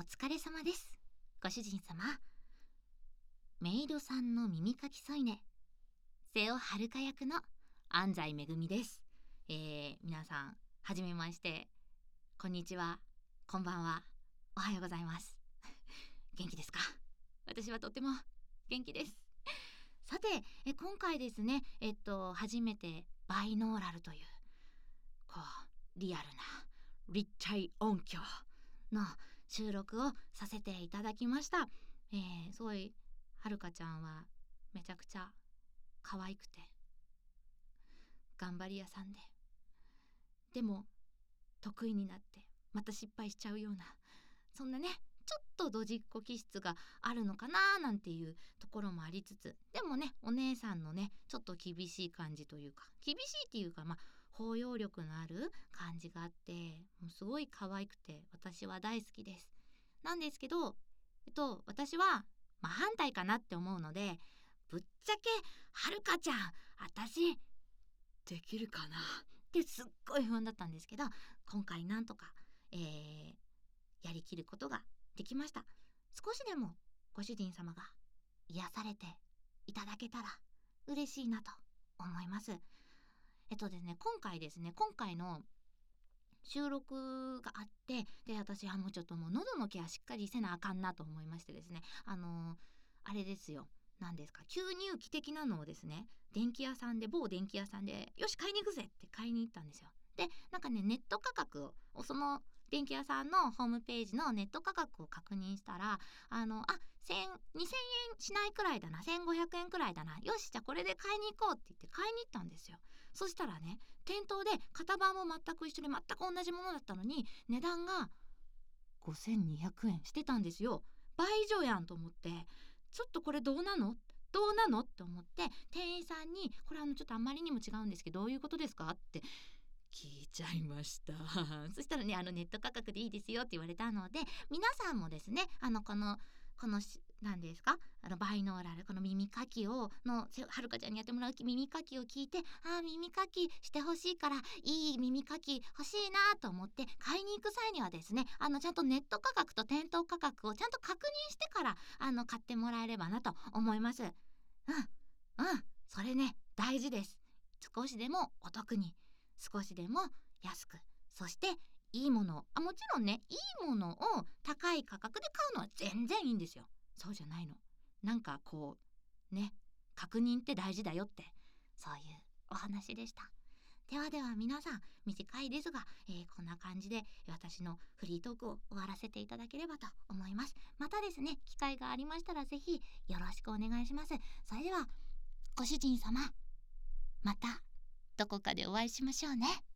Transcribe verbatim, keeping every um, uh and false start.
疲れ様です。ご主人様。メイドさんの耳かき添い寝、瀬尾はるか役の安西めぐみです。えー、皆さん、はじめまして。こんにちは。こんばんは。おはようございます。元気ですか？私はとっても元気です。さて、え今回ですね、えっと、初めてバイノーラルという、こう、リアルな立体音響の収録をさせていただきました。えー、すごいはるかちゃんはめちゃくちゃ可愛くて頑張り屋さんで、でも得意になってまた失敗しちゃうような、そんなねちょっとドジっ子気質があるのかななんていうところもありつつ、でもねお姉さんのねちょっと厳しい感じというか、厳しいっていうかまあ包容力のある感じがあって、もうすごい可愛くて私は大好きです。なんですけど、えっと私は真反対かなって思うので、ぶっちゃけはるかちゃん私できるかなってすっごい不安だったんですけど、今回なんとか、えー、やりきることができました。少しでもご主人様が癒されていただけたら嬉しいなと思います。えっとですね今回ですね今回の収録があって、で私はもうちょっともう喉のケアしっかりせなあかんなと思いましてですね、あのー、あれですよ、何ですか、吸入器的なのをですね電気屋さんで某電気屋さんでよし買いに行くぜって買いに行ったんですよ。でなんかねネット価格をその電気屋さんのホームページのネット価格を確認したら、あのあせんにせんえんしないくらいだな、せんごひゃくえんくらいだな、よしじゃあこれで買いに行こうって言って買いに行ったんですよ。そしたらね店頭で型番も全く一緒で全く同じものだったのに値段がごせんにひゃくえんしてたんですよ。倍以上やんと思って、ちょっとこれどうなのどうなのって思って店員さんにこれあのちょっとあまりにも違うんですけどどういうことですかって聞いちゃいましたそしたらねあのネット価格でいいですよって言われたので、皆さんもですねあのこのこの何ですかあのバイノーラル、この耳かきをのはるかちゃんにやってもらう耳かきを聞いて、あー耳かきしてほしいからいい耳かき欲しいなと思って買いに行く際にはですね、あのちゃんとネット価格と店頭価格をちゃんと確認してからあの買ってもらえればなと思います。うんうんそれね大事です。少しでもお得に、少しでも安く、そしていいものを、あもちろんねいいものを高い価格で買うのは全然いいんですよ。そうじゃないの、なんかこうね確認って大事だよって、そういうお話でした。ではでは皆さん短いですが、えー、こんな感じで私のフリートークを終わらせていただければと思います。またですね機会がありましたらぜひよろしくお願いします。それではご主人様、またどこかでお会いしましょうね。